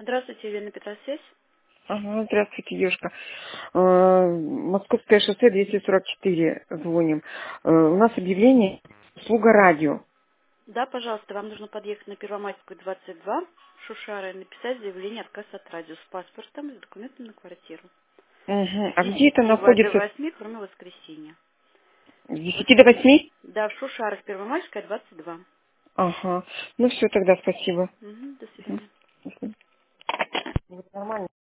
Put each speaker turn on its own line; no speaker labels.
Здравствуйте, Елена Петросвязь.
Ага, здравствуйте, девушка. Московское шоссе 244 звоним. У нас объявление «Услуга радио».
Да, пожалуйста, вам нужно подъехать на Первомайскую, 22, Шушары, написать заявление отказ от радио с паспортом и с документами на квартиру.
Угу.
С
А где это
10 до
находится?
8, кроме воскресенья.
С 10 до 8?
Да, в Шушарах, Первомайская, 22.
Ага. Ну все, тогда спасибо.
Мгм, до
Мгм.
свидания.
Спасибо. Вот нормально.